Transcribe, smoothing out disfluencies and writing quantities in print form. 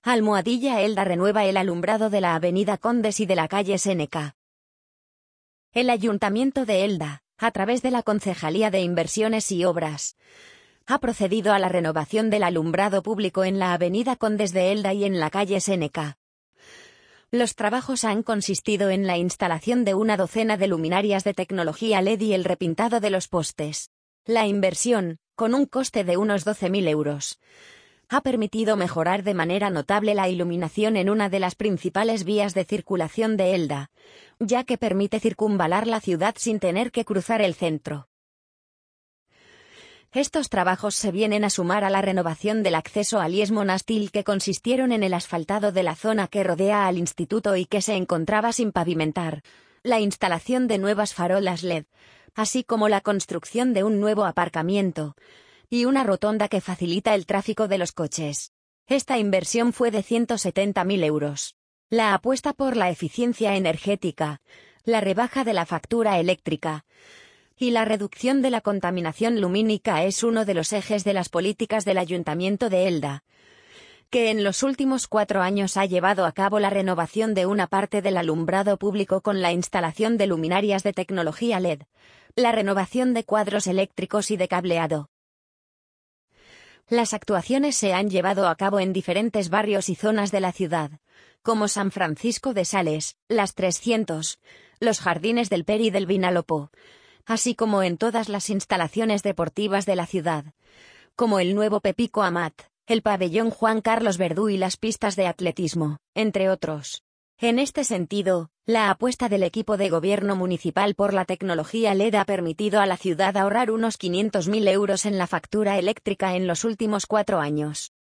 Almohadilla Elda renueva el alumbrado de la avenida Condes y de la calle Séneca. El Ayuntamiento de Elda, a través de la Concejalía de Inversiones y Obras, ha procedido a la renovación del alumbrado público en la avenida Condes de Elda y en la calle Séneca. Los trabajos han consistido en la instalación de una docena de luminarias de tecnología LED y el repintado de los postes. La inversión, con un coste de unos 12.000 euros, ha permitido mejorar de manera notable la iluminación en una de las principales vías de circulación de Elda, ya que permite circunvalar la ciudad sin tener que cruzar el centro. Estos trabajos se vienen a sumar a la renovación del acceso al Ies Monastil que consistieron en el asfaltado de la zona que rodea al instituto y que se encontraba sin pavimentar, la instalación de nuevas farolas LED, así como la construcción de un nuevo aparcamiento y una rotonda que facilita el tráfico de los coches. Esta inversión fue de 170.000 euros. La apuesta por la eficiencia energética, la rebaja de la factura eléctrica y la reducción de la contaminación lumínica es uno de los ejes de las políticas del Ayuntamiento de Elda, que en los últimos 4 años ha llevado a cabo la renovación de una parte del alumbrado público con la instalación de luminarias de tecnología LED, la renovación de cuadros eléctricos y de cableado. Las actuaciones se han llevado a cabo en diferentes barrios y zonas de la ciudad, como San Francisco de Sales, Las 300, los Jardines del Peri y del Vinalopó, así como en todas las instalaciones deportivas de la ciudad, como el nuevo Pepico Amat, el pabellón Juan Carlos Verdú y las pistas de atletismo, entre otros. En este sentido, la apuesta del equipo de gobierno municipal por la tecnología LED ha permitido a la ciudad ahorrar unos 500.000 euros en la factura eléctrica en los últimos 4 años.